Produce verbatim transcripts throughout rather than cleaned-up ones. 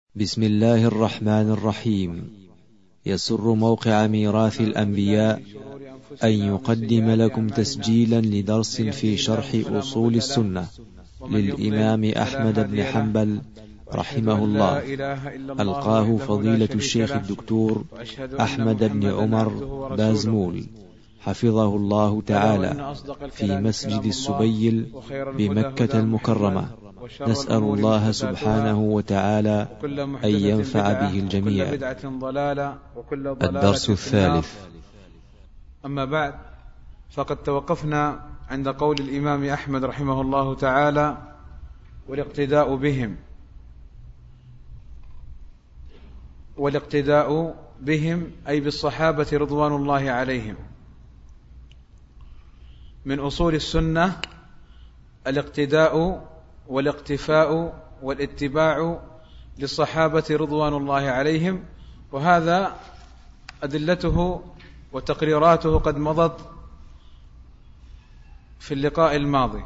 بسم الله الرحمن الرحيم. يسر موقع ميراث الأنبياء أن يقدم لكم تسجيلا لدرس في شرح أصول السنة للإمام أحمد بن حنبل رحمه الله، ألقاه فضيلة الشيخ الدكتور أحمد بن عمر بازمول حفظه الله تعالى في مسجد السبيل بمكة المكرمة. نسأل الله سبحانه وتعالى أن ينفع به الجميع. الدرس الثالث. أما بعد، فقد توقفنا عند قول الإمام أحمد رحمه الله تعالى: والاقتداء بهم والاقتداء بهم أي بالصحابة رضوان الله عليهم. من أصول السنة الاقتداء والاقتفاء والاتباع للصحابة رضوان الله عليهم، وهذا أدلته وتقريراته قد مضت في اللقاء الماضي.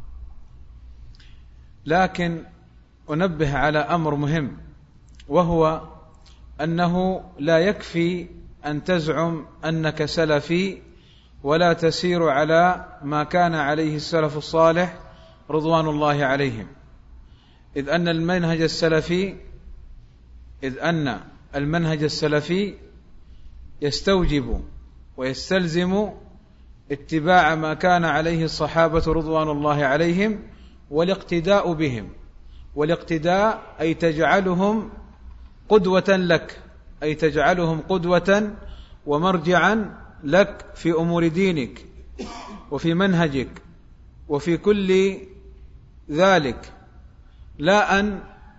لكن أنبه على أمر مهم، وهو أنه لا يكفي أن تزعم أنك سلفي ولا تسير على ما كان عليه السلف الصالح رضوان الله عليهم، إذ أن المنهج السلفي إذ أن المنهج السلفي يستوجب ويستلزم اتباع ما كان عليه الصحابة رضوان الله عليهم والاقتداء بهم. والاقتداء أي تجعلهم قدوة لك، أي تجعلهم قدوة ومرجعا لك في أمور دينك وفي منهجك وفي كل ذلك، لا أن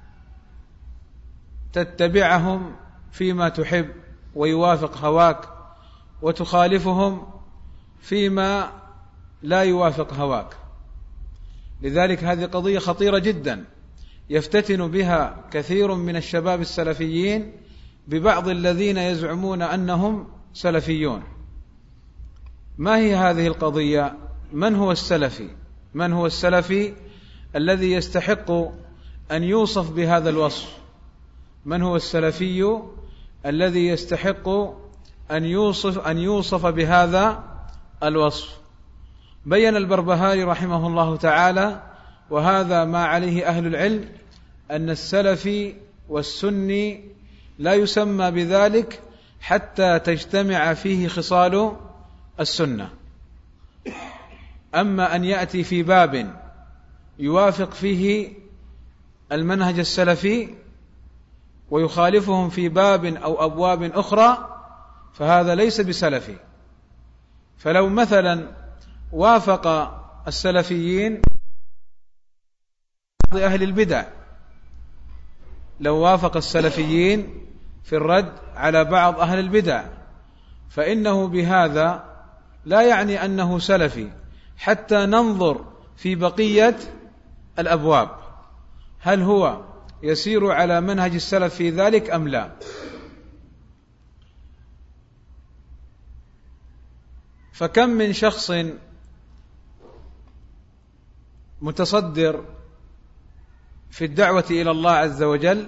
تتبعهم فيما تحب ويوافق هواك وتخالفهم فيما لا يوافق هواك. لذلك هذه قضية خطيرة جدا يفتتن بها كثير من الشباب السلفيين ببعض الذين يزعمون أنهم سلفيون. ما هي هذه القضية؟ من هو السلفي؟ من هو السلفي الذي يستحق أن يوصف بهذا الوصف؟ من هو السلفي الذي يستحق أن يوصف أن يوصف بهذا الوصف؟ بين البربهاري رحمه الله تعالى، وهذا ما عليه أهل العلم، أن السلفي والسني لا يسمى بذلك حتى تجتمع فيه خصال السنة. أما أن يأتي في باب يوافق فيه المنهج السلفي ويخالفهم في باب أو أبواب أخرى، فهذا ليس بسلفي. فلو مثلا وافق السلفيين بعض أهل البدع، لو وافق السلفيين في الرد على بعض أهل البدع، فإنه بهذا لا يعني أنه سلفي حتى ننظر في بقية الأبواب، هل هو يسير على منهج السلف في ذلك أم لا؟ فكم من شخص متصدر في الدعوة إلى الله عز وجل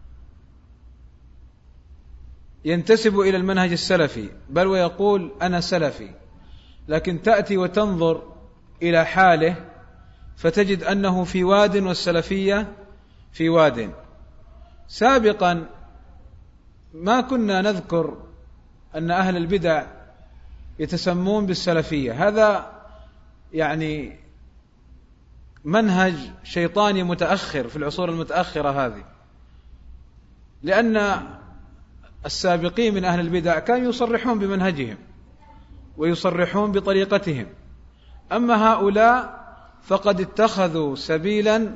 ينتسب إلى المنهج السلفي، بل ويقول أنا سلفي، لكن تأتي وتنظر إلى حاله فتجد أنه في واد والسلفية في واد. سابقا ما كنا نذكر أن أهل البدع يتسمون بالسلفية، هذا يعني منهج شيطاني متأخر في العصور المتأخرة هذه، لأن السابقين من أهل البدع كانوا يصرحون بمنهجهم ويصرحون بطريقتهم. أما هؤلاء فقد اتخذوا سبيلا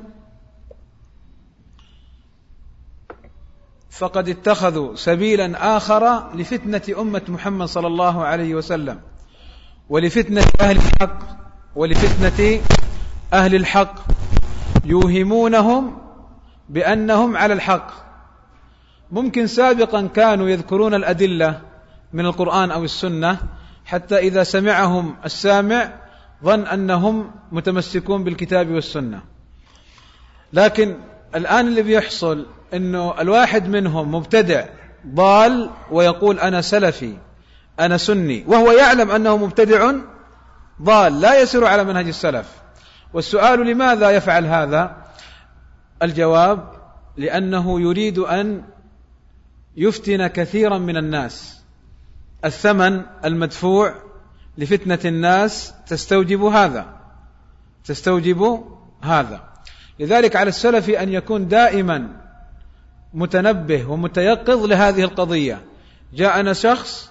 فقد اتخذوا سبيلا آخر لفتنة أمة محمد صلى الله عليه وسلم، ولفتنة أهل الحق ولفتنة أهل الحق يوهمونهم بأنهم على الحق. ممكن سابقا كانوا يذكرون الأدلة من القرآن أو السنة حتى إذا سمعهم السامع ظن أنهم متمسكون بالكتاب والسنة، لكن الآن اللي بيحصل أنه الواحد منهم مبتدع ضال ويقول أنا سلفي أنا سني، وهو يعلم أنه مبتدع ضال لا يسير على منهج السلف. والسؤال لماذا يفعل هذا؟ الجواب لأنه يريد أن يفتن كثيرا من الناس. الثمن المدفوع لفتنة الناس تستوجب هذا تستوجب هذا لذلك على السلف أن يكون دائما متنبه ومتيقظ لهذه القضية. جاءنا شخص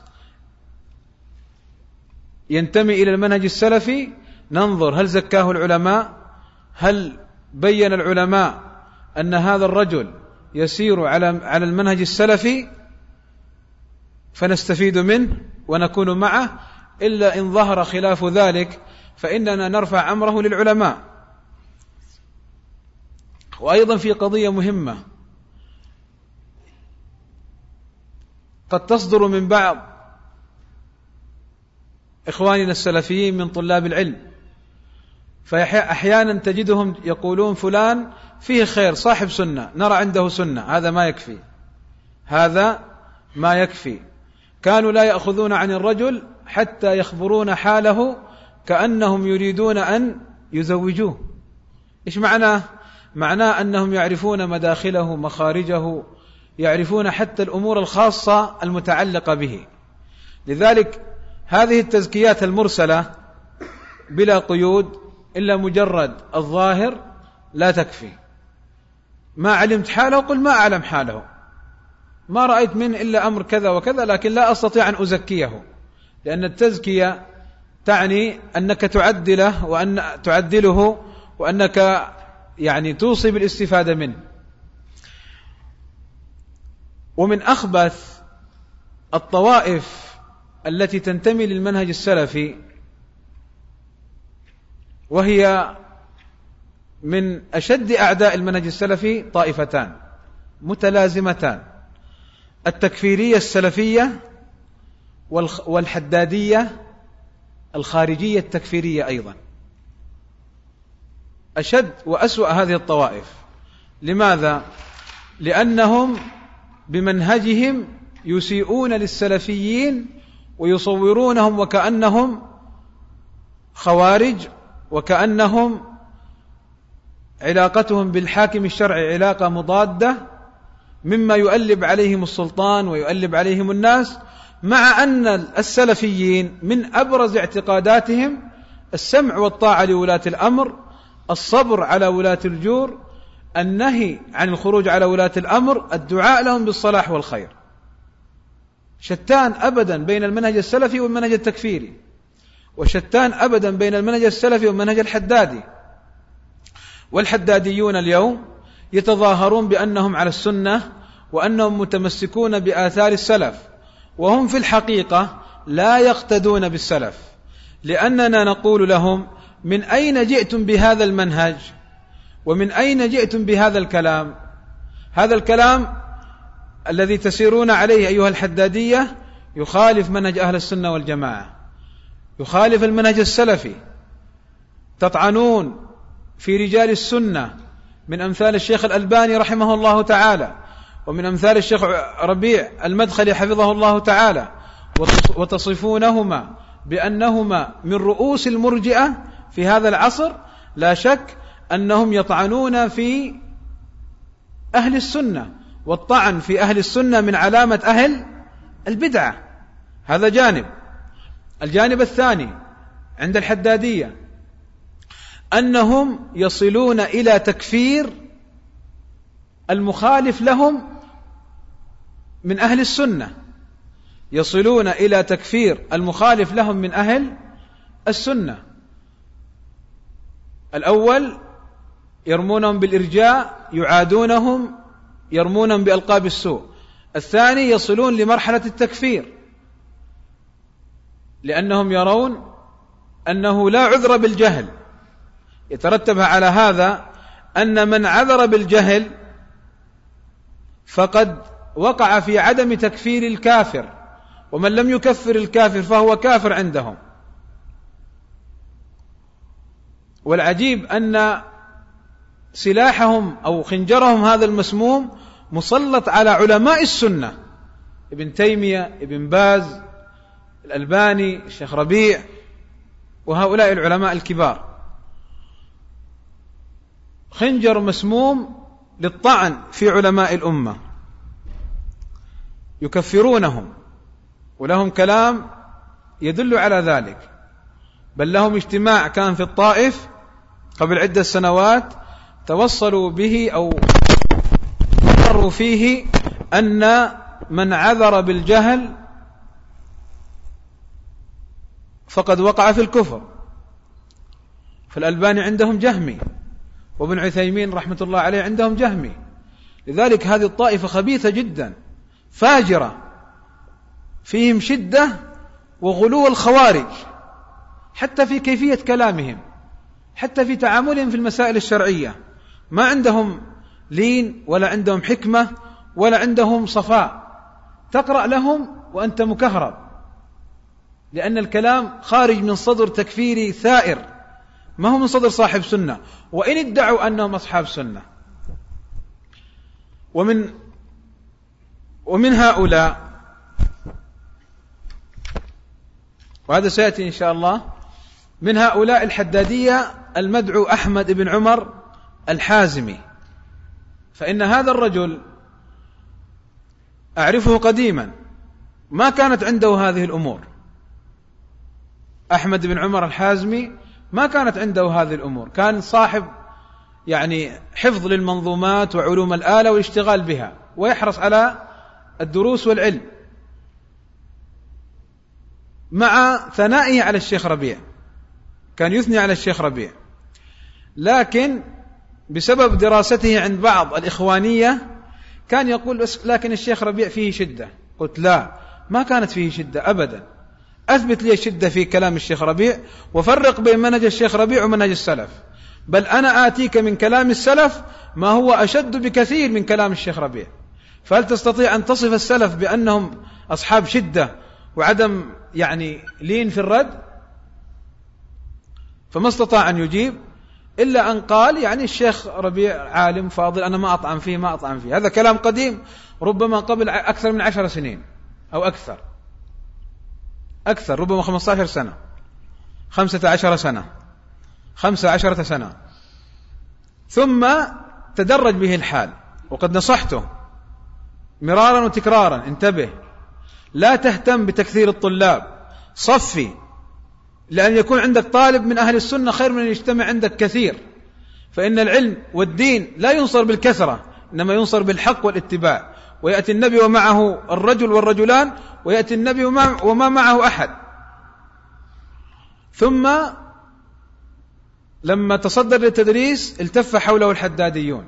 ينتمي إلى المنهج السلفي، ننظر هل زكاه العلماء، هل بين العلماء أن هذا الرجل يسير على على المنهج السلفي فنستفيد منه ونكون معه، إلا إن ظهر خلاف ذلك فإننا نرفع أمره للعلماء. وأيضا في قضية مهمة قد تصدر من بعض إخواننا السلفيين من طلاب العلم، فأحيانا تجدهم يقولون فلان فيه خير صاحب سنة، نرى عنده سنة، هذا ما يكفي هذا ما يكفي. كانوا لا يأخذون عن الرجل حتى يخبرون حاله كأنهم يريدون أن يزوجوه. إيش معناه؟ معناه أنهم يعرفون مداخله مخارجه، يعرفون حتى الأمور الخاصة المتعلقة به. لذلك هذه التزكيات المرسلة بلا قيود إلا مجرد الظاهر لا تكفي. ما علمت حاله قل ما أعلم حاله، ما رأيت منه إلا أمر كذا وكذا لكن لا أستطيع أن أزكيه، لأن التزكية تعني أنك تعدله وأن تعدله وأنك يعني توصي بالاستفادة منه. ومن أخبث الطوائف التي تنتمي للمنهج السلفي، وهي من أشد أعداء المنهج السلفي، طائفتان متلازمتان: التكفيرية السلفية والحدادية الخارجية التكفيرية أيضا. أشد وأسوأ هذه الطوائف. لماذا؟ لأنهم بمنهجهم يسيئون للسلفيين ويصورونهم وكأنهم خوارج، وكأنهم علاقتهم بالحاكم الشرعي علاقة مضادة، مما يؤلب عليهم السلطان ويؤلب عليهم الناس، مع أن السلفيين من أبرز اعتقاداتهم السمع والطاعة لولاة الأمر، الصبر على ولاة الجور، النهي عن الخروج على ولاة الأمر، الدعاء لهم بالصلاح والخير. شتان أبدا بين المنهج السلفي والمنهج التكفيري، وشتان أبدا بين المنهج السلفي والمنهج الحدادي. والحداديون اليوم يتظاهرون بأنهم على السنة وأنهم متمسكون بآثار السلف، وهم في الحقيقة لا يقتدون بالسلف، لأننا نقول لهم: من أين جئتم بهذا المنهج؟ ومن أين جئتم بهذا الكلام؟ هذا الكلام الذي تسيرون عليه أيها الحدادية يخالف منهج أهل السنة والجماعة، يخالف المنهج السلفي. تطعنون في رجال السنة من أمثال الشيخ الألباني رحمه الله تعالى، ومن أمثال الشيخ ربيع المدخلي حفظه الله تعالى، وتصفونهما بأنهما من رؤوس المرجئة في هذا العصر. لا شك أنهم يطعنون في أهل السنة، والطعن في أهل السنة من علامة أهل البدعة. هذا جانب. الجانب الثاني عند الحدادية أنهم يصلون إلى تكفير المخالف لهم من أهل السنة، يصلون إلى تكفير المخالف لهم من أهل السنة. الأول يرمونهم بالإرجاء، يعادونهم، يرمونهم بألقاب السوء. الثاني يصلون لمرحلة التكفير، لأنهم يرون أنه لا عذر بالجهل، يترتب على هذا أن من عذر بالجهل فقد وقع في عدم تكفير الكافر، ومن لم يكفر الكافر فهو كافر عندهم. والعجيب أن سلاحهم أو خنجرهم هذا المسموم مسلط على علماء السنة، ابن تيمية، ابن باز، الألباني، الشيخ ربيع، وهؤلاء العلماء الكبار. خنجر مسموم للطعن في علماء الأمة، يكفرونهم، ولهم كلام يدل على ذلك. بل لهم اجتماع كان في الطائف قبل عدة سنوات توصلوا به أو قرروا فيه أن من عذر بالجهل فقد وقع في الكفر. فالألباني عندهم جهمي، وابن عثيمين رحمة الله عليه عندهم جهمي. لذلك هذه الطائفة خبيثة جدا، فاجرة، فيهم شدة وغلو الخوارج، حتى في كيفية كلامهم، حتى في تعاملهم في المسائل الشرعية، ما عندهم لين ولا عندهم حكمة ولا عندهم صفاء. تقرأ لهم وأنت مكهرب، لأن الكلام خارج من صدر تكفيري ثائر، ما هو من صدر صاحب سنة، وإن ادعوا أنهم أصحاب سنة. ومن ومن هؤلاء، وهذا سيأتي إن شاء الله، من هؤلاء الحدادية المدعو أحمد بن عمر الحازمي. فإن هذا الرجل أعرفه قديما، ما كانت عنده هذه الأمور. أحمد بن عمر الحازمي ما كانت عنده هذه الأمور، كان صاحب يعني حفظ للمنظومات وعلوم الآلة والاشتغال بها، ويحرص على الدروس والعلم، مع ثنائه على الشيخ ربيع، كان يثني على الشيخ ربيع. لكن بسبب دراسته عند بعض الإخوانية كان يقول بس لكن الشيخ ربيع فيه شدة. قلت لا، ما كانت فيه شدة أبدا. أثبت لي الشدة في كلام الشيخ ربيع، وفرق بين منهج الشيخ ربيع ومنهج السلف. بل أنا آتيك من كلام السلف ما هو أشد بكثير من كلام الشيخ ربيع. فهل تستطيع أن تصف السلف بأنهم أصحاب شدة وعدم يعني لين في الرد؟ فما استطاع أن يجيب، إلا أن قال يعني الشيخ ربيع عالم فاضل، أنا ما أطعن فيه ما أطعن فيه. هذا كلام قديم، ربما قبل أكثر من عشر سنين أو أكثر أكثر ربما خمسة عشر سنة، خمسة عشر سنة، خمسة عشرة سنة. ثم تدرج به الحال، وقد نصحته مرارا وتكرارا: انتبه، لا تهتم بتكثير الطلاب، صفي، لأن يكون عندك طالب من أهل السنة خير من أن يجتمع عندك كثير. فإن العلم والدين لا ينصر بالكثرة، إنما ينصر بالحق والاتباع. ويأتي النبي ومعه الرجل والرجلان، ويأتي النبي وما, وما معه أحد. ثم لما تصدر للتدريس التف حوله الحداديون،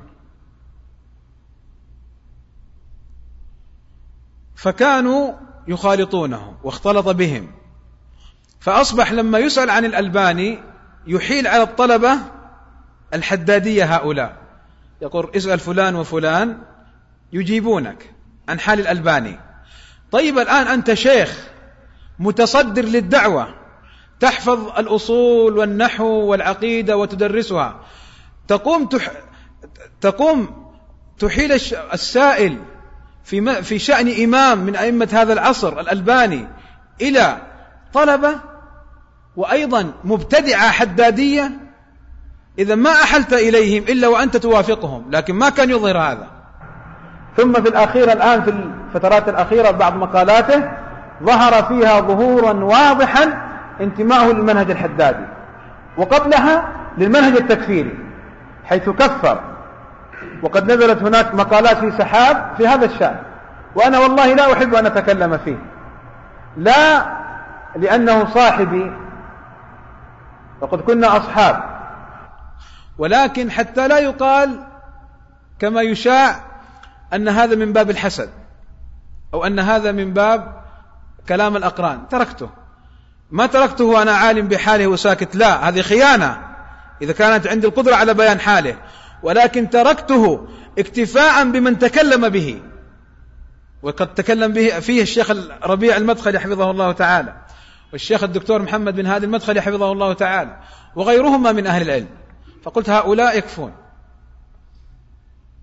فكانوا يخالطونه واختلط بهم. فأصبح لما يسأل عن الألباني يحيل على الطلبة الحدادية هؤلاء، يقول اسأل فلان وفلان يجيبونك عن حال الألباني. طيب الآن أنت شيخ متصدر للدعوة، تحفظ الأصول والنحو والعقيدة وتدرسها، تقوم تح... تقوم تحيل السائل في في شأن إمام من أئمة هذا العصر الألباني إلى طلبة وأيضا مبتدعة حدادية. إذا ما أحلت إليهم إلا وأنت توافقهم، لكن ما كان يظهر هذا. ثم في الأخير الآن في الفترات الأخيرة بعض مقالاته ظهر فيها ظهورا واضحا انتماءه للمنهج الحدادي، وقبلها للمنهج التكفيري حيث كفر. وقد نزلت هناك مقالات في سحاب في هذا الشأن، وأنا والله لا أحب أن أتكلم فيه، لا لأنه صاحبي وقد كنا أصحاب، ولكن حتى لا يقال كما يشاع أن هذا من باب الحسد أو أن هذا من باب كلام الأقران. تركته، ما تركته وأنا عالم بحاله وساكت، لا، هذه خيانة إذا كانت عندي القدرة على بيان حاله، ولكن تركته اكتفاء بمن تكلم به، وقد تكلم به فيه الشيخ ربيع المدخلي حفظه الله تعالى، والشيخ الدكتور محمد بن هادي المدخلي حفظه الله تعالى، وغيرهما من أهل العلم. فقلت هؤلاء يكفون.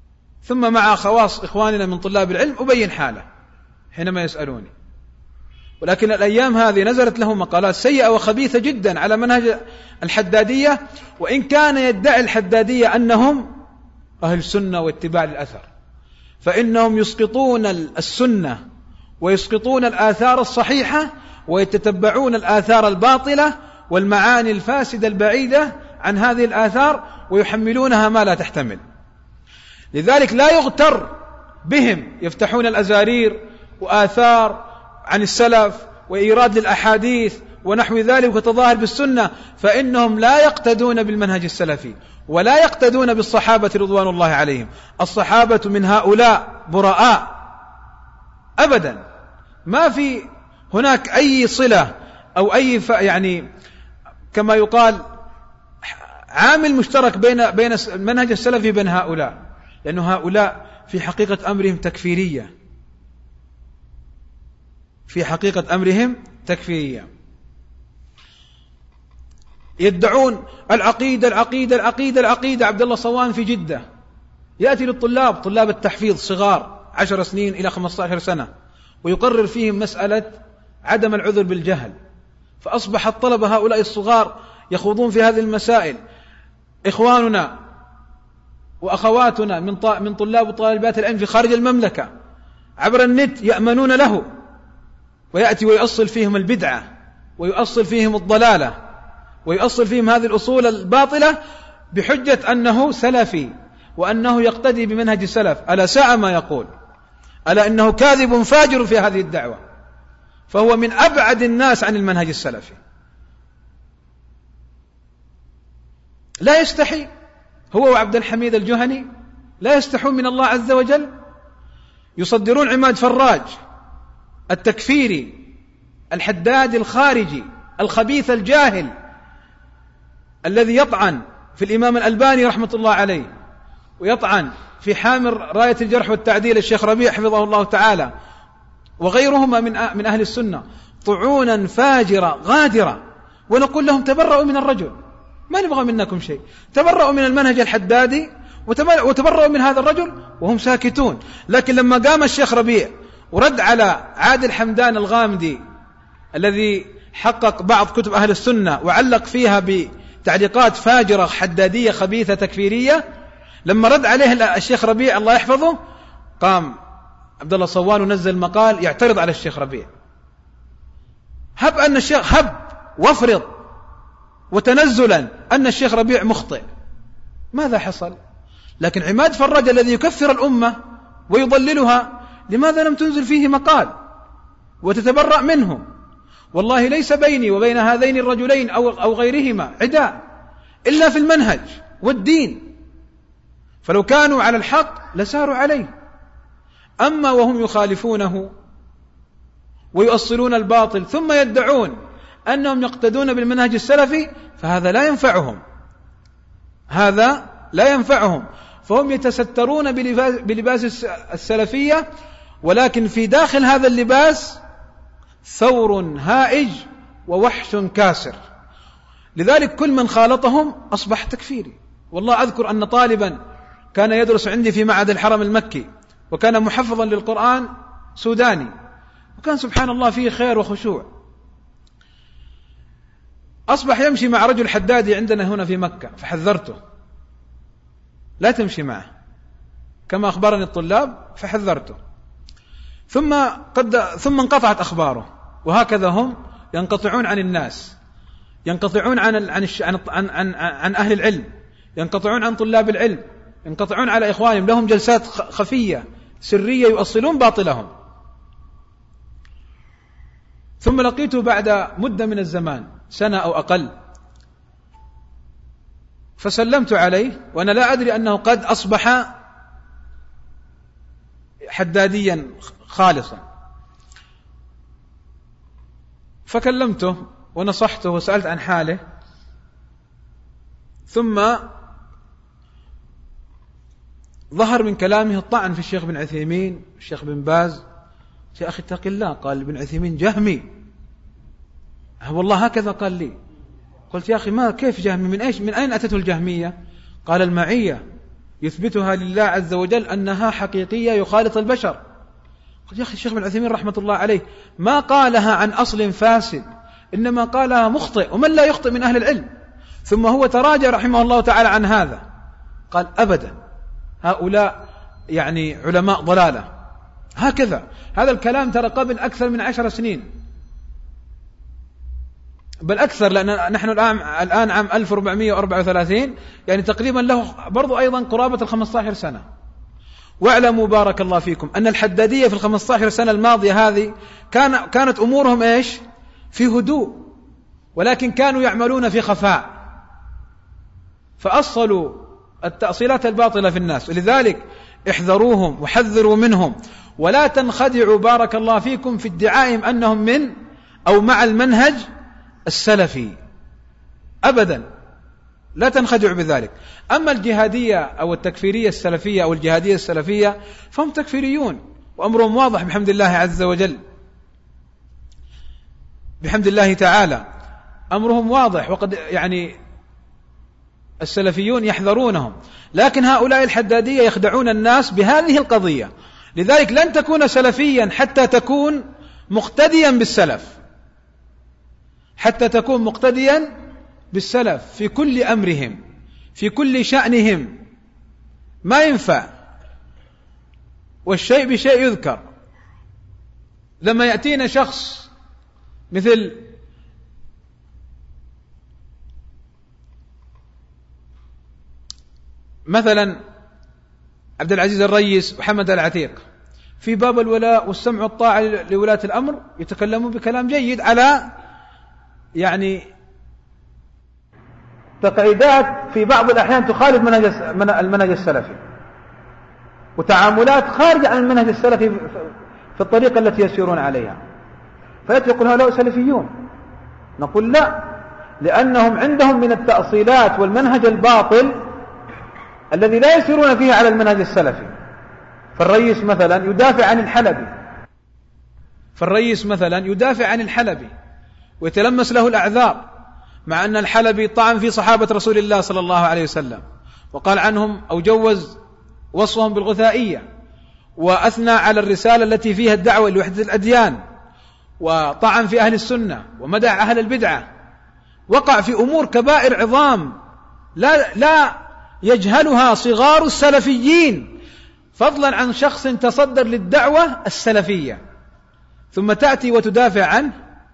ثم مع خواص إخواننا من طلاب العلم أبين حاله حينما يسألوني. ولكن الأيام هذه نزلت له مقالات سيئة وخبيثة جدا على منهج الحدادية، وإن كان يدعي الحدادية أنهم أهل السنة واتباع الأثر، فإنهم يسقطون السنة ويسقطون الآثار الصحيحة ويتتبعون الآثار الباطلة والمعاني الفاسدة البعيدة عن هذه الآثار ويحملونها ما لا تحتمل. لذلك لا يغتر بهم، يفتحون الأزارير وآثار عن السلف وإيراد للأحاديث ونحو ذلك وتظاهر بالسنة، فإنهم لا يقتدون بالمنهج السلفي ولا يقتدون بالصحابة رضوان الله عليهم. الصحابة من هؤلاء براء أبدا، ما في هناك أي صلة أو أي يعني كما يقال عامل مشترك بين بين المنهج السلفي بين هؤلاء، لأن هؤلاء في حقيقة أمرهم تكفيرية، في حقيقة أمرهم تكفيرية. يدعون العقيدة العقيدة العقيدة العقيدة. عبد الله صوان في جدة يأتي للطلاب طلاب التحفيظ صغار عشر سنين إلى خمسة عشر سنة ويقرر فيهم مسألة عدم العذر بالجهل، فأصبح الطلبة هؤلاء الصغار يخوضون في هذه المسائل. إخواننا وأخواتنا من من طلاب وطالبات العلم في خارج المملكة عبر النت يأمنون له، ويأتي ويؤصل فيهم البدعة ويؤصل فيهم الضلالة ويؤصل فيهم هذه الأصول الباطلة بحجة أنه سلفي وأنه يقتدي بمنهج السلف. ألا ساء ما يقول، ألا إنه كاذب فاجر في هذه الدعوة، فهو من أبعد الناس عن المنهج السلفي. لا يستحي هو وعبد الحميد الجهني، لا يستحون من الله عز وجل. يصدرون عماد فراج التكفيري الحداد الخارجي الخبيث الجاهل الذي يطعن في الإمام الألباني رحمة الله عليه، ويطعن في حامل راية الجرح والتعديل الشيخ ربيع حفظه الله تعالى وغيرهما من من أهل السنة، طعونا فاجرة غادرة. ونقول لهم تبرؤوا من الرجل، ما نبغى منكم شيء، تبرؤوا من المنهج الحدادي وتبرؤوا من هذا الرجل، وهم ساكتون. لكن لما قام الشيخ ربيع ورد على عادل حمدان الغامدي الذي حقق بعض كتب أهل السنة وعلق فيها بتعليقات فاجرة حدادية خبيثة تكفيرية، لما رد عليه الشيخ ربيع الله يحفظه قام عبد الله صوان ونزل مقال يعترض على الشيخ ربيع. هب أن الشيخ هب وافرض وتنزلا أن الشيخ ربيع مخطئ، ماذا حصل؟ لكن عماد فراج الذي يكفر الأمة ويضللها، لماذا لم تنزل فيه مقال وتتبرأ منه؟ والله ليس بيني وبين هذين الرجلين أو أو غيرهما عداء إلا في المنهج والدين، فلو كانوا على الحق لساروا عليه. أما وهم يخالفونه ويؤصلون الباطل ثم يدعون أنهم يقتدون بالمنهج السلفي، فهذا لا ينفعهم، هذا لا ينفعهم. فهم يتسترون بلباس السلفية، ولكن في داخل هذا اللباس ثور هائج ووحش كاسر. لذلك كل من خالطهم أصبح تكفيري. والله أذكر أن طالبا كان يدرس عندي في معهد الحرم المكي وكان محفظا للقرآن سوداني، وكان سبحان الله فيه خير وخشوع، أصبح يمشي مع رجل حدادي عندنا هنا في مكة، فحذرته لا تمشي معه كما أخبرني الطلاب، فحذرته. ثم قد ثم انقطعت أخباره. وهكذا هم ينقطعون عن الناس، ينقطعون عن عن عن عن, عن أهل العلم، ينقطعون عن طلاب العلم، ينقطعون على إخوانهم، لهم جلسات خفية سرية يؤصلون باطلهم. ثم لقيته بعد مدة من الزمان سنة أو أقل، فسلمت عليه وأنا لا أدري أنه قد أصبح حداديا خالصا، فكلمته ونصحته وسألت عن حاله. ثم ظهر من كلامه الطعن في الشيخ بن عثيمين الشيخ بن باز. يا أخي اتق الله، قال ابن عثيمين جهمي. والله هكذا قال لي. قلت يا أخي ما كيف جهمي؟ من إيش من أين أتته الجهمية؟ قال المعية. يثبتها لله عز وجل أنها حقيقية يخالط البشر. قل يا أخي الشيخ ابن عثيمين رحمة الله عليه ما قالها عن أصل فاسد، إنما قالها مخطئ، ومن لا يخطئ من أهل العلم، ثم هو تراجع رحمه الله تعالى عن هذا، قال أبدا هؤلاء يعني علماء ضلالة. هكذا هذا الكلام ترى قبل أكثر من عشر سنين، بل أكثر، لأن نحن الآن الآن عام ألف وأربعمائة وأربعة وثلاثين، يعني تقريبا له برضو أيضا قرابة الخمسة عشر سنة. واعلموا بارك الله فيكم أن الحدادية في الخمسة عشر سنة الماضية هذه كان كانت أمورهم إيش؟ في هدوء، ولكن كانوا يعملون في خفاء، فأصلوا التأصيلات الباطلة في الناس. ولذلك احذروهم وحذروا منهم، ولا تنخدعوا بارك الله فيكم في ادعائهم أنهم من أو مع المنهج السلفي، أبدا لا تنخدعوا بذلك. أما الجهادية أو التكفيرية السلفية أو الجهادية السلفية فهم تكفيريون، وأمرهم واضح بحمد الله عز وجل، بحمد الله تعالى أمرهم واضح، وقد يعني السلفيون يحذرونهم، لكن هؤلاء الحدادية يخدعون الناس بهذه القضية. لذلك لن تكون سلفيا حتى تكون مقتديا بالسلف، حتى تكون مقتديا بالسلف في كل أمرهم في كل شأنهم، ما ينفع والشيء بشيء يذكر. لما يأتينا شخص مثل مثلا عبد العزيز الريس وحمد العتيق في باب الولاء والسمع والطاعة لولاة الأمر، يتكلمون بكلام جيد على يعني تقعيدات في بعض الأحيان تخالف المنهج السلفي، وتعاملات خارجة عن المنهج السلفي في الطريقة التي يسيرون عليها، فيقول هؤلاء سلفيون. نقول لا، لأنهم عندهم من التأصيلات والمنهج الباطل الذي لا يسيرون فيه على المنهج السلفي. فالرئيس مثلا يدافع عن الحلبي فالرئيس مثلا يدافع عن الحلبي ويتلمس له الأعذار، مع أن الحلبي طعن في صحابة رسول الله صلى الله عليه وسلم، وقال عنهم أو جوز وصفهم بالغثائية، وأثنى على الرسالة التي فيها الدعوة لوحدة الأديان، وطعن في أهل السنة ومدح أهل البدعة، وقع في أمور كبائر عظام لا, لا يجهلها صغار السلفيين، فضلا عن شخص تصدر للدعوة السلفية، ثم تأتي وتدافع عنه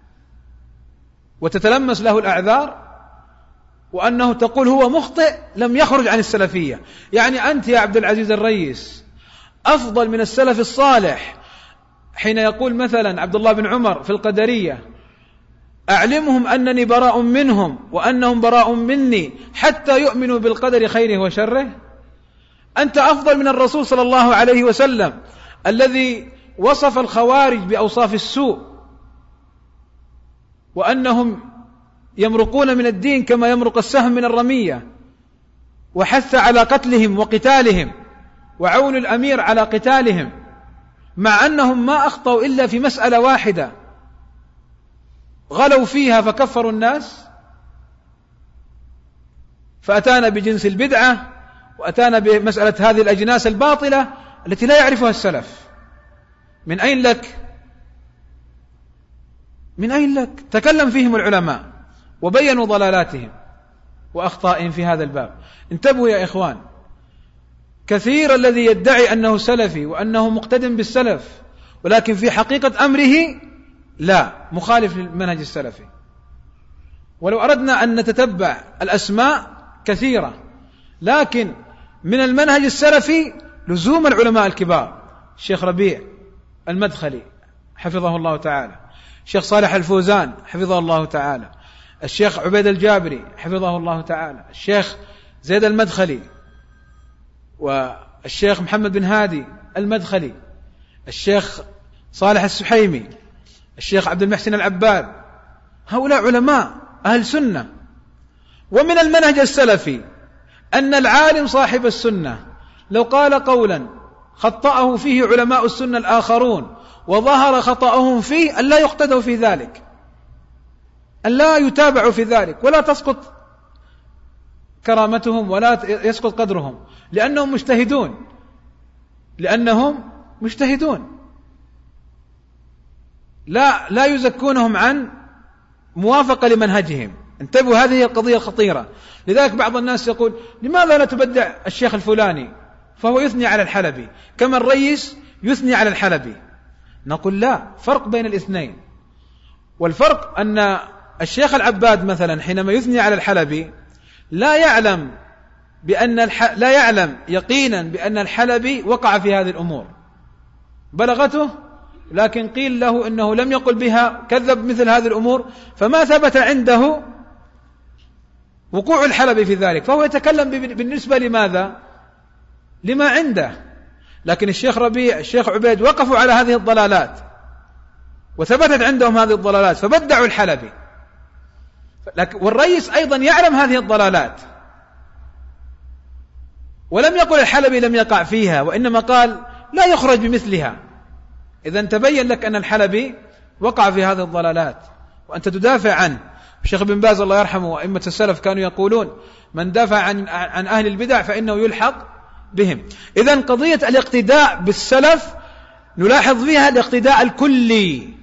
وتتلمس له الأعذار، وأنه تقول هو مخطئ لم يخرج عن السلفية. يعني أنت يا عبد العزيز الريس أفضل من السلف الصالح حين يقول مثلا عبد الله بن عمر في القدرية أعلمهم أنني براء منهم وأنهم براء مني حتى يؤمنوا بالقدر خيره وشره. أنت أفضل من الرسول صلى الله عليه وسلم الذي وصف الخوارج بأوصاف السوء، وأنهم يمرقون من الدين كما يمرق السهم من الرمية، وحث على قتلهم وقتالهم وعون الأمير على قتالهم، مع أنهم ما أخطأوا إلا في مسألة واحدة غلوا فيها فكفروا الناس، فأتانا بجنس البدعة، وأتانا بمسألة هذه الأجناس الباطلة التي لا يعرفها السلف. من أين لك؟ من أين لك؟ تكلم فيهم العلماء وبينوا ضلالاتهم وأخطائهم في هذا الباب. انتبهوا يا إخوان، كثير الذي يدعي أنه سلفي وأنه مقتدم بالسلف، ولكن في حقيقة أمره لا، مخالف للمنهج السلفي. ولو أردنا أن نتتبع الأسماء كثيرة، لكن من المنهج السلفي لزوم العلماء الكبار، الشيخ ربيع المدخلي حفظه الله تعالى، الشيخ صالح الفوزان حفظه الله تعالى، الشيخ عبيد الجابري حفظه الله تعالى، الشيخ زيد المدخلي، والشيخ محمد بن هادي المدخلي، الشيخ صالح السحيمي، الشيخ عبد المحسن العباد. هؤلاء علماء أهل سنة. ومن المنهج السلفي أن العالم صاحب السنة لو قال قولا خطأه فيه علماء السنة الآخرون وظهر خطأهم فيه أن لا يقتدوا في ذلك، أن لا يتابعوا في ذلك، ولا تسقط كرامتهم ولا يسقط قدرهم، لأنهم مجتهدون لأنهم مجتهدون لا لا يزكونهم عن موافقة لمنهجهم. انتبهوا، هذه القضية الخطيرة. لذلك بعض الناس يقول لماذا لا تبدع الشيخ الفلاني فهو يثني على الحلبي كما الرئيس يثني على الحلبي؟ نقول لا، فرق بين الاثنين. والفرق أن الشيخ العباد مثلا حينما يثني على الحلبي لا يعلم بأن الح... لا يعلم يقينا بأن الحلبي وقع في هذه الأمور، بلغته لكن قيل له إنه لم يقل بها، كذب مثل هذه الأمور، فما ثبت عنده وقوع الحلبي في ذلك، فهو يتكلم بالنسبة لماذا؟ لما عنده. لكن الشيخ ربيع الشيخ عبيد وقفوا على هذه الضلالات وثبتت عندهم هذه الضلالات فبدعوا الحلبي، والرئيس أيضا يعلم هذه الضلالات ولم يقل الحلبي لم يقع فيها، وإنما قال لا يخرج بمثلها. إذن تبين لك أن الحلبي وقع في هذه الضلالات وأنت تدافع عنه. الشيخ بن باز الله يرحمه وأئمة السلف كانوا يقولون من دافع عن عن أهل البدع فإنه يلحق بهم. إذن قضية الاقتداء بالسلف نلاحظ فيها الاقتداء الكلي،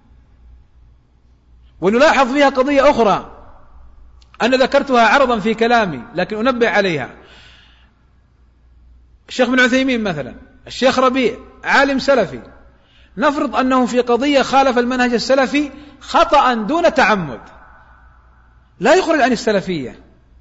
ونلاحظ فيها قضية أخرى أنا ذكرتها عرضا في كلامي لكن أنبه عليها. الشيخ بن عثيمين مثلا، الشيخ ربيع عالم سلفي، نفرض أنه في قضية خالف المنهج السلفي خطأ دون تعمد، لا يخرج عن السلفية،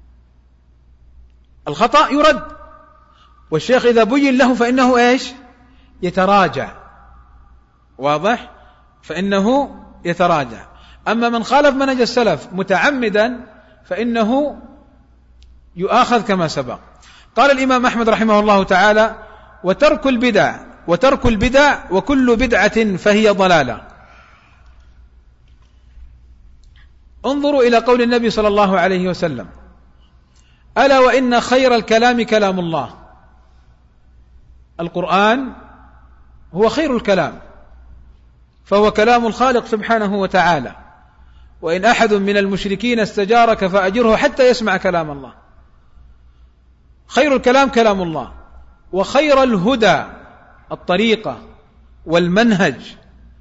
الخطأ يرد، والشيخ إذا بين له فإنه إيش؟ يتراجع، واضح؟ فإنه يتراجع. أما من خالف منهج السلف متعمدا فإنه يؤاخذ كما سبق. قال الإمام أحمد رحمه الله تعالى: وترك البدع وترك البدع وكل بدعة فهي ضلالة. انظروا إلى قول النبي صلى الله عليه وسلم: ألا وإن خير الكلام كلام الله. القرآن هو خير الكلام، فهو كلام الخالق سبحانه وتعالى، وإن أحد من المشركين استجارك فأجره حتى يسمع كلام الله. خير الكلام كلام الله، وخير الهدى الطريقة والمنهج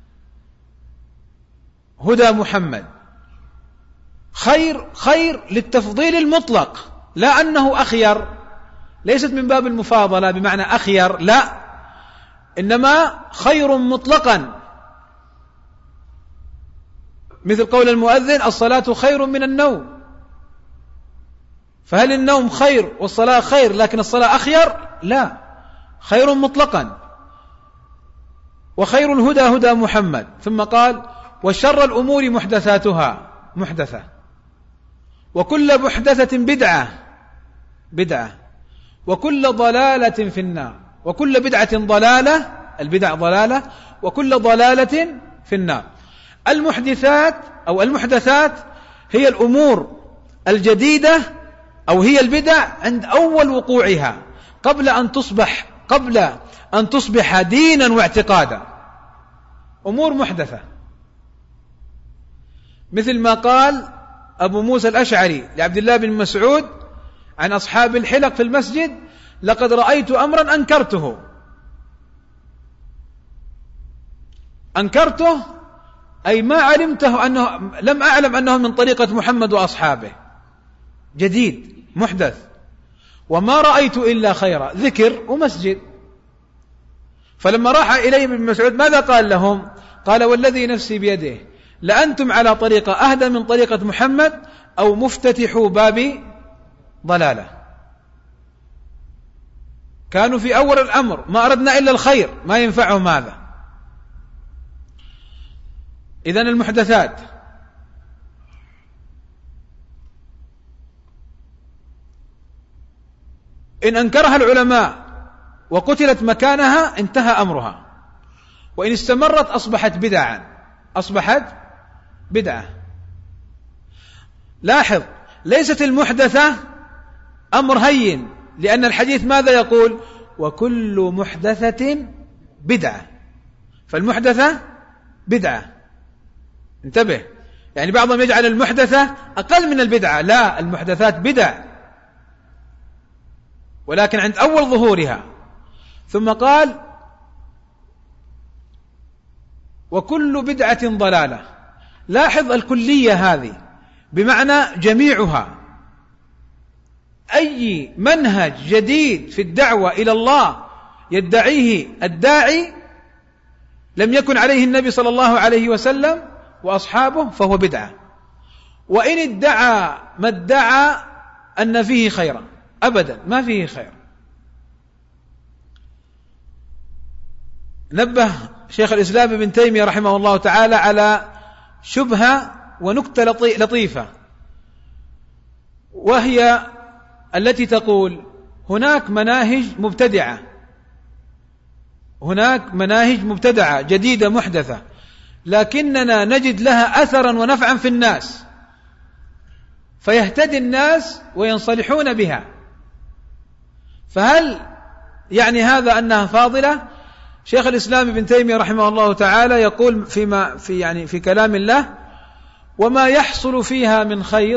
هدى محمد. خير خير للتفضيل المطلق، لا أنه أخير، ليست من باب المفاضلة بمعنى أخير، لا، إنما خير مطلقا، مثل قول المؤذن: الصلاة خير من النوم. فهل النوم خير والصلاة خير لكن الصلاة أخير؟ لا، خير مطلقا. وخير الهدى هدى محمد. ثم قال: وشر الأمور محدثاتها، محدثة، وكل محدثة بدعة، بدعة، وكل ضلالة في النار. وكل بدعة ضلالة، البدع ضلالة، وكل ضلالة في النار. المحدثات أو المحدثات هي الأمور الجديدة، أو هي البدع عند أول وقوعها، قبل أن تصبح قبل أن تصبح دينا واعتقادا، أمور محدثة. مثل ما قال أبو موسى الأشعري لعبد الله بن مسعود عن أصحاب الحلق في المسجد: لقد رأيت أمرا أنكرته. أنكرته أي ما علمته، أنه لم أعلم أنه من طريقة محمد وأصحابه، جديد محدث، وما رأيت إلا خيرا، ذكر ومسجد. فلما راح إليهم ابن مسعود ماذا قال لهم؟ قال: والذي نفسي بيده لأنتم على طريقة أهدى من طريقة محمد، أو مفتتحوا باب ضلالة. كانوا في أول الأمر ما أردنا إلا الخير، ما ينفعهم هذا. إذن المحدثات إن أنكرها العلماء وقتلت مكانها انتهى أمرها، وإن استمرت أصبحت بدعا، أصبحت بدعة. لاحظ، ليست المحدثة أمر هين، لأن الحديث ماذا يقول؟ وكل محدثة بدعة، فالمحدثة بدعة. انتبه، يعني بعضهم يجعل المحدثة أقل من البدعة، لا، المحدثات بدع، ولكن عند أول ظهورها. ثم قال وكل بدعة ضلالة. لاحظ الكلية هذه بمعنى جميعها. أي منهج جديد في الدعوة إلى الله يدعيه الداعي لم يكن عليه النبي صلى الله عليه وسلم وأصحابه فهو بدعة، وإن ادعى ما ادعى أن فيه خيرا، أبدا ما فيه خير. نبه شيخ الإسلام ابن تيمية رحمه الله تعالى على شبهة ونكتة لطيفة، وهي التي تقول هناك مناهج مبتدعة، هناك مناهج مبتدعة جديدة محدثة، لكننا نجد لها أثرا ونفعا في الناس، فيهتدي الناس وينصلحون بها. فهل يعني هذا أنها فاضلة؟ شيخ الإسلام ابن تيمية رحمه الله تعالى يقول فيما في يعني في كلام الله: وما يحصل فيها من خير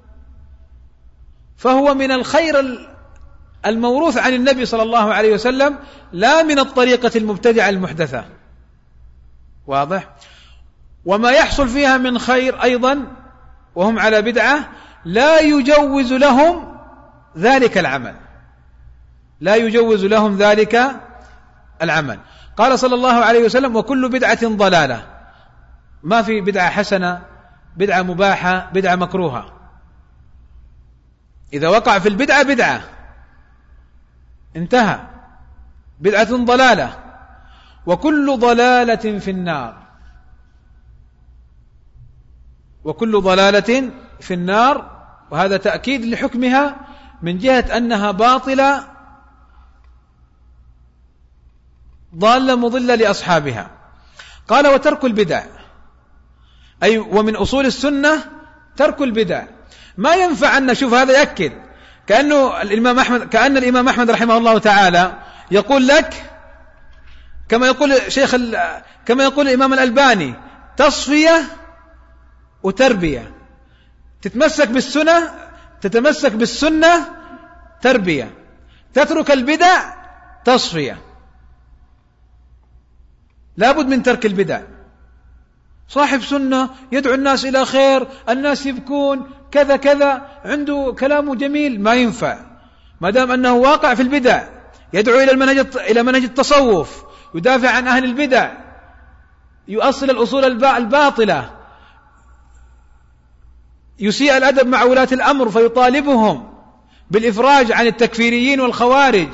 فهو من الخير الموروث عن النبي صلى الله عليه وسلم، لا من الطريقة المبتدعة المحدثة. واضح؟ وما يحصل فيها من خير أيضا وهم على بدعة لا يجوز لهم ذلك العمل، لا يجوز لهم ذلك العمل. قال صلى الله عليه وسلم: وكل بدعة ضلالة. ما في بدعة حسنة، بدعة مباحة، بدعة مكروهة. إذا وقع في البدعة بدعة انتهى، بدعة ضلالة. وكل ضلالة في النار، وكل ضلالة في النار، وهذا تأكيد لحكمها من جهة أنها باطلة ضالة مضلة لأصحابها. قال: وترك البدع، أي ومن أصول السنة ترك البدع. ما ينفع أن نشوف هذا يأكد كأنه الإمام أحمد كأن الإمام أحمد رحمه الله تعالى يقول لك كما يقول شيخ كما يقول الإمام الألباني: تصفية وتربية. تتمسك بالسنة، تتمسك بالسنة تربية، تترك البدع تصفية. لابد من ترك البدع. صاحب سنة يدعو الناس إلى خير، الناس يبكون كذا كذا، عنده كلامه جميل، ما ينفع ما دام أنه واقع في البدع. يدعو إلى المنهج إلى منهج التصوف، يدافع عن أهل البدع، يؤصل الأصول الباطلة، يسيء الأدب مع ولاة الأمر فيطالبهم بالإفراج عن التكفيريين والخوارج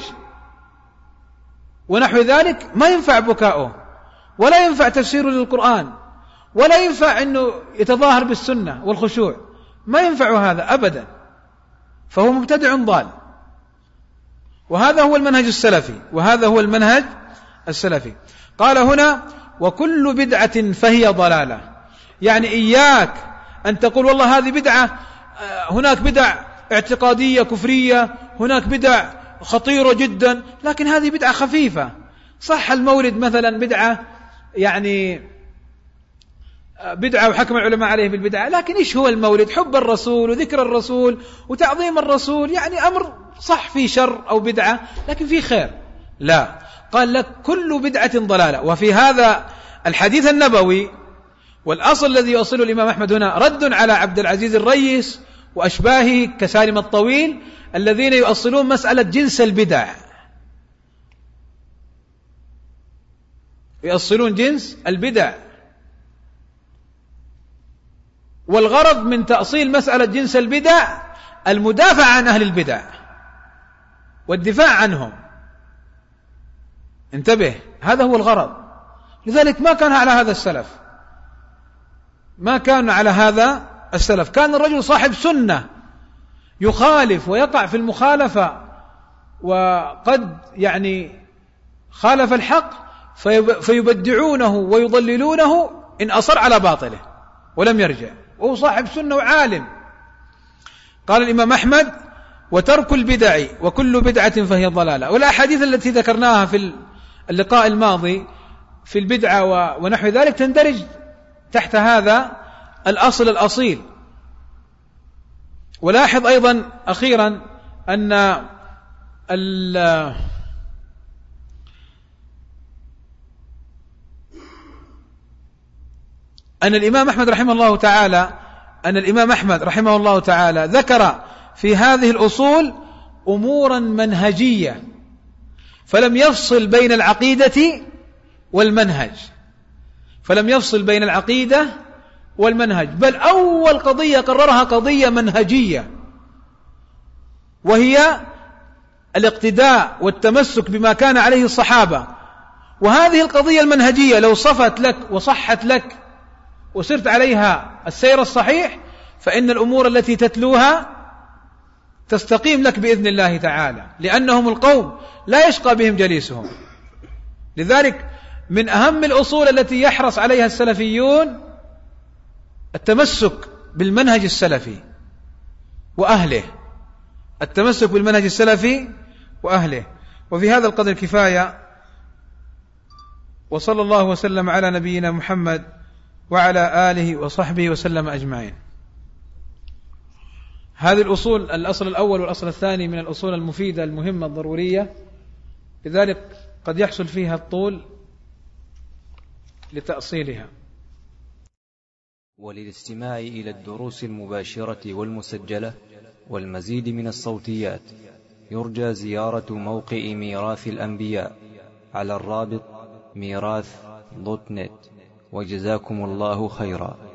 ونحو ذلك. ما ينفع بكاؤه، ولا ينفع تفسيره للقرآن، ولا ينفع أنه يتظاهر بالسنة والخشوع، ما ينفع هذا أبدا، فهو مبتدع ضال. وهذا هو المنهج السلفي، وهذا هو المنهج السلفي. قال هنا: وكل بدعة فهي ضلالة. يعني إياك أن تقول والله هذه بدعة، هناك بدع اعتقادية كفرية، هناك بدع خطيرة جدا، لكن هذه بدعة خفيفة. صح المولد مثلا بدعة، يعني بدعة وحكم العلماء عليه بالبدعة، لكن إيش هو المولد؟ حب الرسول وذكر الرسول وتعظيم الرسول، يعني أمر صح في شر أو بدعة لكن في خير. لا، قال لك كل بدعة ضلالة. وفي هذا الحديث النبوي والأصل الذي يوصله الإمام أحمد هنا رد على عبد العزيز الريس وأشباهه كسالم الطويل الذين يؤصلون مسألة جنس البدع، يؤصلون جنس البدع. والغرض من تأصيل مسألة جنس البدع المدافع عن أهل البدع والدفاع عنهم. انتبه، هذا هو الغرض. لذلك ما كان على هذا السلف، ما كان على هذا السلف. كان الرجل صاحب سنة يخالف ويقع في المخالفة، وقد يعني خالف الحق فيبدعونه ويضللونه إن أصر على باطله ولم يرجع، وهو صاحب سنة وعالم. قال الإمام أحمد: وترك البدع وكل بدعة فهي ضلالة. والأحاديث التي ذكرناها في اللقاء الماضي في البدعة ونحو ذلك تندرج تحت هذا الأصل الأصيل. ولاحظ أيضا أخيرا أن أن الإمام أحمد رحمه الله تعالى أن الإمام أحمد رحمه الله تعالى ذكر في هذه الأصول أمورا منهجية، فلم يفصل بين العقيدة والمنهج فلم يفصل بين العقيدة والمنهج بل أول قضية قررها قضية منهجية، وهي الاقتداء والتمسك بما كان عليه الصحابة. وهذه القضية المنهجية لو صفت لك وصحت لك وسرت عليها السير الصحيح، فإن الأمور التي تتلوها تستقيم لك بإذن الله تعالى، لأنهم القوم لا يشقى بهم جليسهم. لذلك من أهم الأصول التي يحرص عليها السلفيون التمسك بالمنهج السلفي وأهله التمسك بالمنهج السلفي وأهله. وفي هذا القدر كفاية، وصلى الله وسلم على نبينا محمد وعلى آله وصحبه وسلم أجمعين. هذه الأصول، الأصل الأول والأصل الثاني من الأصول المفيدة المهمة الضرورية، لذلك قد يحصل فيها الطول لتأصيلها. وللاستماع إلى الدروس المباشرة والمسجلة والمزيد من الصوتيات يرجى زيارة موقع ميراث الأنبياء على الرابط ميراث دوت نت. وجزاكم الله خيرا.